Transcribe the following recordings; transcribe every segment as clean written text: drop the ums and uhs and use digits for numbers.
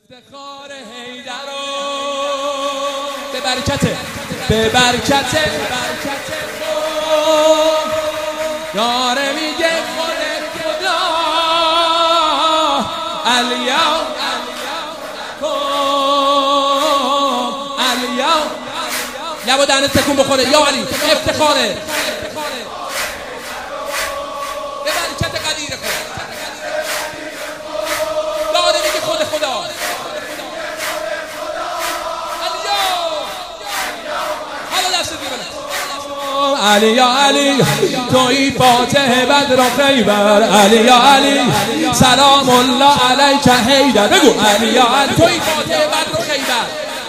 افتخار حیدرو به برکت خود داره میگه خود خدا الیوم لبا دهنت تکون بخوره یا علی افتخاره به برکت قدیر خود داره میگه خود خدا علی یا علی توی فاتح بدر و خیبر علی یا علی سلام الله علیک حیدر بگو علی یا علی توی فاتح بدر و خیبر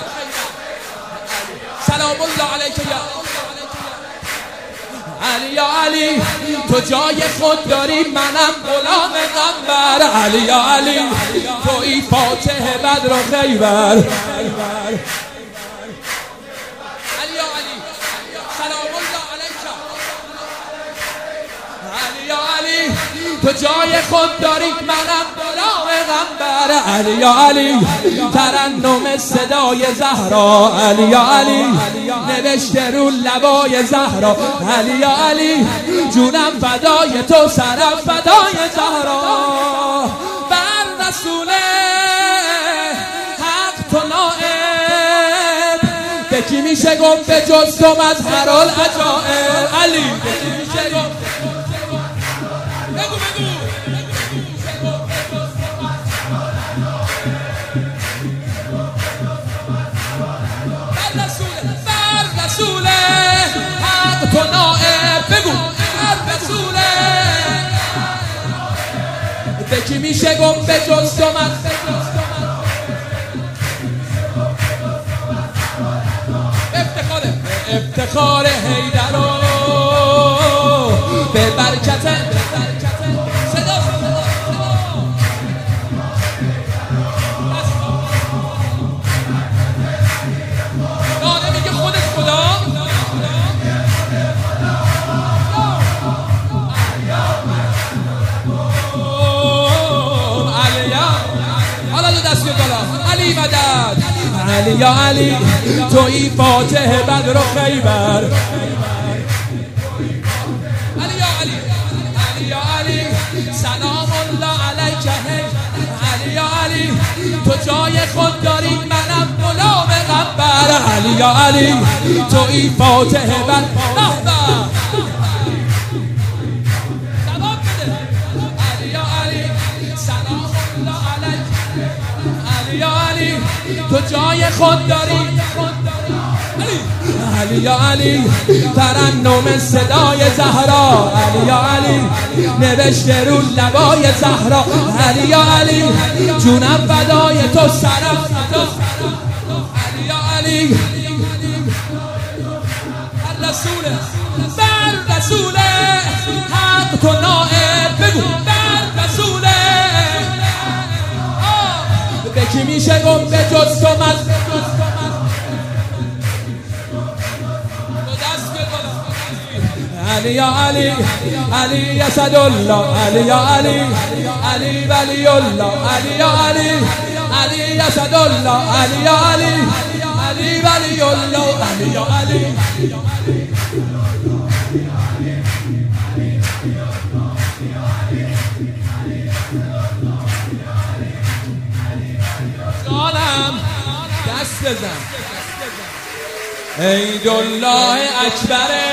سلام الله علیک یا علی یا علی تو جای خود داری منم غلام قنبر علی یا علی توی فاتح بدر و خیبر تو جای خود داری منم غلام قنبر علی یا علی ترنم صدای زهرا علی یا علی نوشته رو لبای زهرا علی یا علی جونم فدای تو سرم فدای زهرا بر رسول حق تو نائب به کی میشه گفت به جز تو مظهر العجائب علی به کی میشه گفت رسول حق تو نائب بگو رسول به کی میشه گفت به جز تو من افتخار حیدرو به برکت علی مدد علی یا علی توی فاتح بدر و خیبر علی یا علی علی یا علی سلام الله علیک علی یا علی تو جای خود داری منم غلام قنبر علی یا علی توی فاتح بدر تو جای خود داری علی یا علی ترنم صدای زهرا علی یا علی نوشته رو لبای زهرا علی یا علی جونم فدای تو سرم علی یا علی بر رسول حق تو نائب بگو بر رسول به کی میشه گفت به جز تو من علی یا علی علی اسد الله علی یا علی علی ولی الله علی یا علی علی اسد الله علی یا علی علی ولی الله علی یا علی جانم دست بزن عیدالله اکبره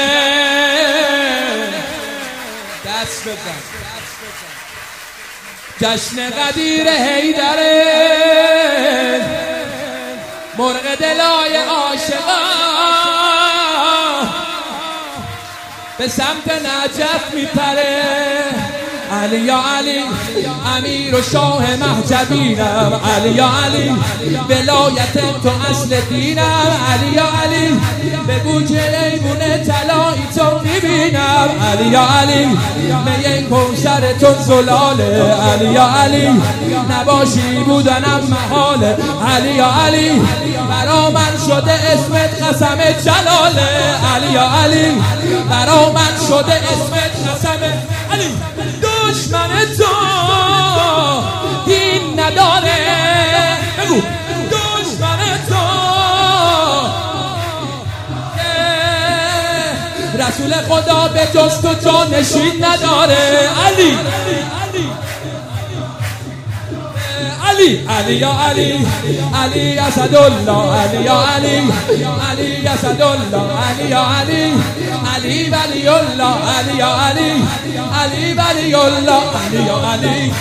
دست بزن جشن قدیر حیدره مرغ دلای عاشقان به سمت نجف میپره علی یا علی امیر و شاه مهجبینم علی یا علی ولایت تو اصل دینم علی یا علی بگو که ایمون طلایی تو میبینم علی یا علی می کوثر تو زلاله علی یا علی نباشی بودنم محاله علی یا علی برا من شده اسمت قسم جلاله علی یا علی برا من شده اسمت قسم علی دشمن تو دین نداره رسول خدا به جز تو جانشین نداره. علی علی علی یا علی علی اسدالله علی یا علی علی اسدالله علی یا علی علی ولی الله علی یا علی علی ولی الله علی یا علی.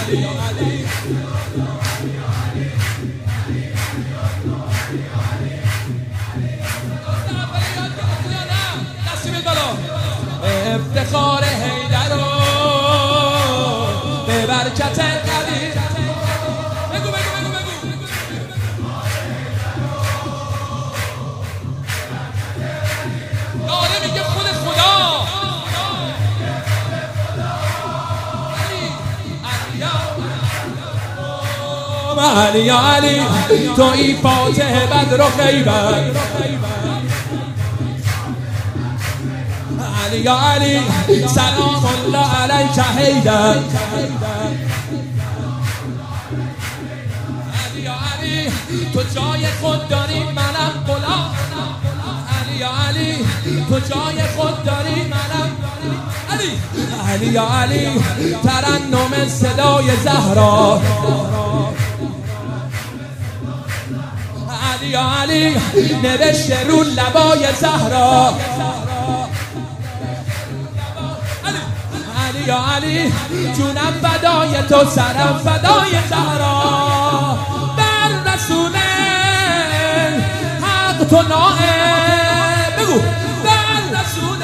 افتخار حیدر رو به برکت علی. بگو داره میگه خود خدا. علی یا علی تو ای فاتح بدر و خیبر. علی یا علی سلام الله علیک حیدر. علی یا علی تو جای خود داری منم غلام. علی یا علی تو جای خود داری منم. علی علی یا علی ترنم صدای زهرا. علی یا علی نوشته رو لبای زهرا. علی یا علی جونم فدای تو سرم فدای زهرا. بر رسول حق تو نائب. بگو بر رسول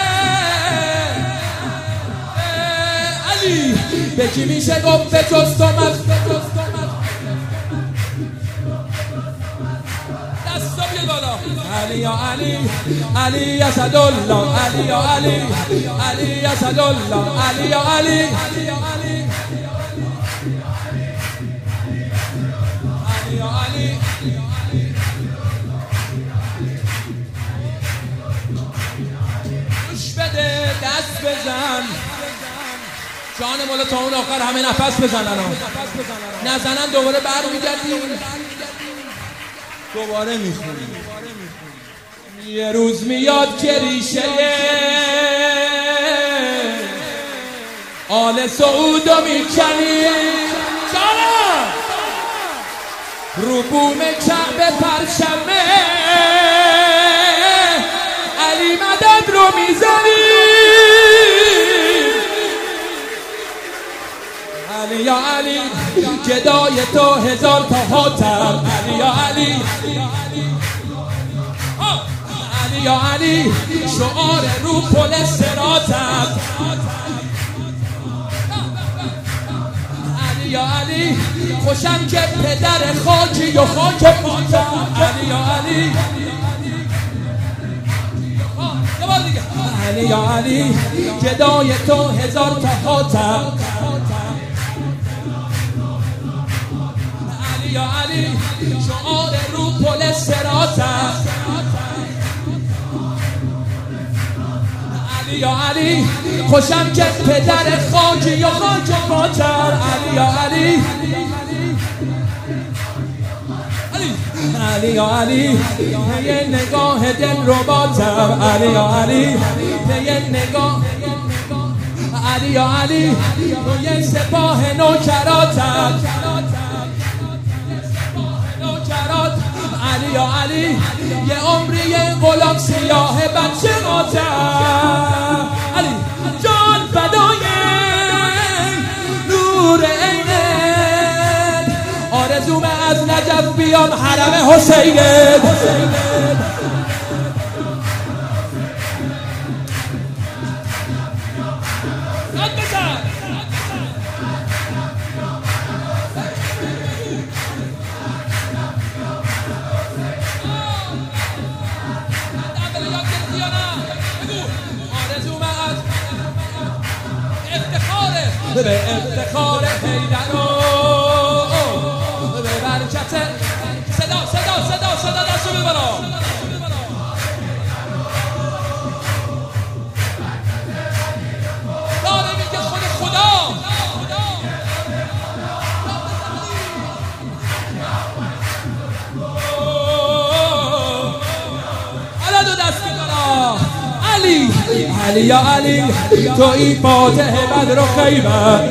علی به کی میشه گفت به جز تو علی یا علی علی اسدالله علی یا علی علی اسدالله علی یا علی علی یا علی. گوش بده دست بزن جان مولا تا اون آخر همه نفس بزنن. نزنن دوباره برمیگردیم دوباره میخونیم. یه روز میاد که ریشه آل سعودو میکنی رو بوم کعبه پرچمه علی مدد رو میزنی. علی یا علی گدای تو هزار تا حاتم. علی یا علی علی یا علی شعار رو پل صراطم. علی یا علی خوشم که پدر خاکی و خاک ماتم. علی یا علی علی یا علی گدای تو هزار تا حاتم. علی یا علی شعار رو پل صراطم. علی یا علی خوشم که پدر خاکی و خاک ماتر. علی یا علی علی یا علی یه نگاه دل رو باتم. علی یا علی یه نگاه. علی یا علی تو یه سپاه نوکراتم. علی یا علی یه عمری غلام سیاه بچه ماتم. علی جان فدای نور عینت آرزوم از نجف بیام حرم حسینت. به افتخار حیدر به برکت صدا دستو ببرا. داره میگه خود خدا. عدد و دست ببرا. علی علی یا علی تو این فاتح بدر و خیبر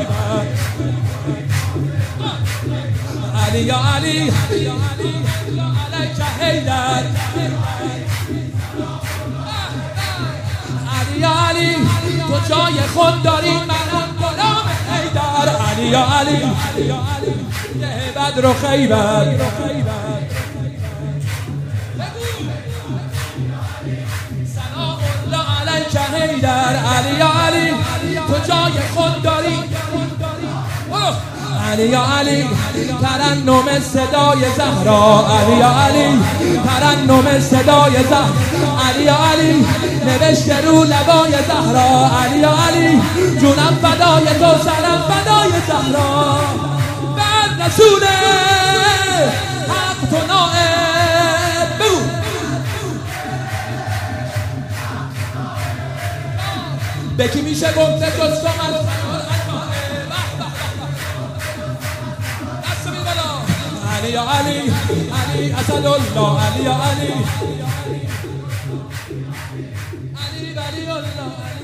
علی یا علی علیک حیدر علی یا علی تو جای خود داری منم غلام حیدر علی یا علی بدر و خیبر سلام الله علیک حیدر علی یا علی تو جای خود داری علی یا علی ترنم صدای زهرا علی یا علی ترنم صدای زهرا علی یا علی نوشته رو لبای زهرا علی یا علی جونم فدای تو سرم فدای زهرا بر رسول حق تو نائب بگو به کی میشه گفته جز تو علی یا علی علی اسد الله علی یا علی علی ولی الله